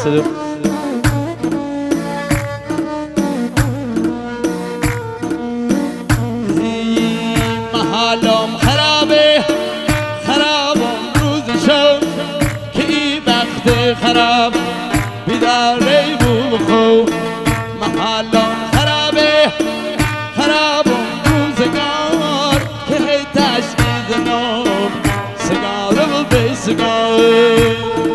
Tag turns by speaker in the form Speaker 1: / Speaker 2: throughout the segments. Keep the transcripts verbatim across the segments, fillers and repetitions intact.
Speaker 1: صدا
Speaker 2: محالم خرابه خرابم روز شب که ای وقت خراب بیداره بو خو محالم خرابه خرابم روزگار که هی تشکیز نام سگاره و بی سگاره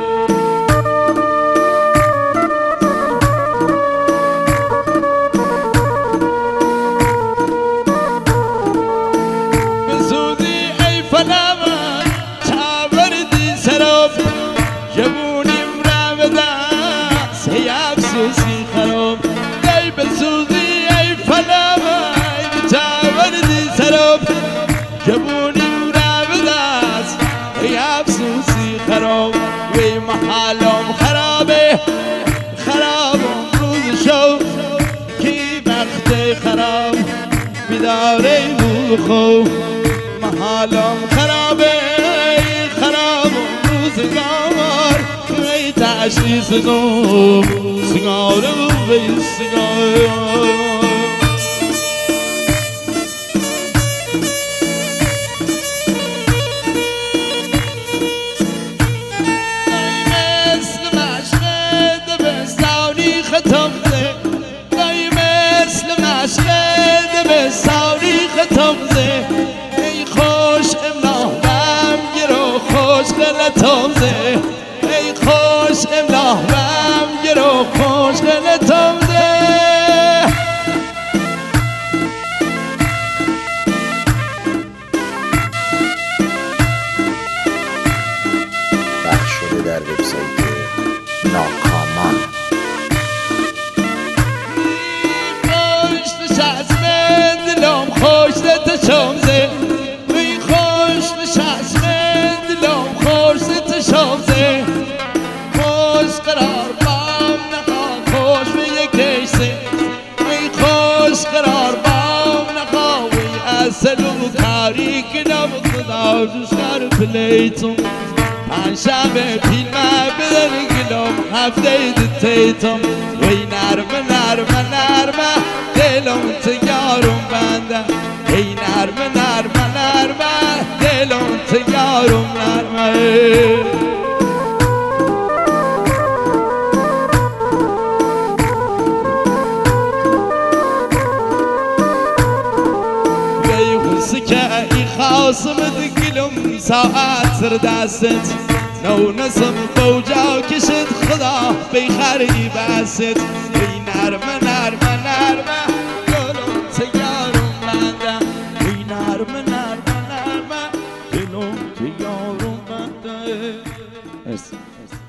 Speaker 2: جبونیم را به دست ای افسوسی خراب ای بسوزی ای فلمای بچاوردی سراب جبونیم را به دست ای افسوسی خراب وی محالم خرابه خرابم روز شو کی وقت خراب بیداره بخو محالم خرابه خرابم روزگار که تشخیص نو سیگاره و بی سیگاره مثل مشق دبستانی ختم ده دای مثل مشق دبستانی ختم ده ای خوش امناهم گرو خوش غلطم ده ای خوش امناهم گرو خوش غلطم ده
Speaker 3: پخش شده در وبسایت ناکامان.
Speaker 2: خوش نشست من دلم خوش تشم زه ای خوش نشست من دلم خوش تشم زه خوش قرار بام نخواه خوش به یک کشته ای خوش قرار بام نخواه وی اصل و تاریک نم خدا جوشگر پلیتم پنجشنبه پیلمه بدن گلم هفته دیتیتم وی نرمه نرمه نرمه دلم تیارم بنده ای نرمه نرمه نرمه دلم تیارم نرمه وی خوزی که ای خواستم دگلم ساعت سر دستت نو نسم بوجا کشت خدا بیخری بست ای نرمه نرمه نرمه دلم تیارم بنده ای نرمه نرمه نرمه دلم تیارم بنده.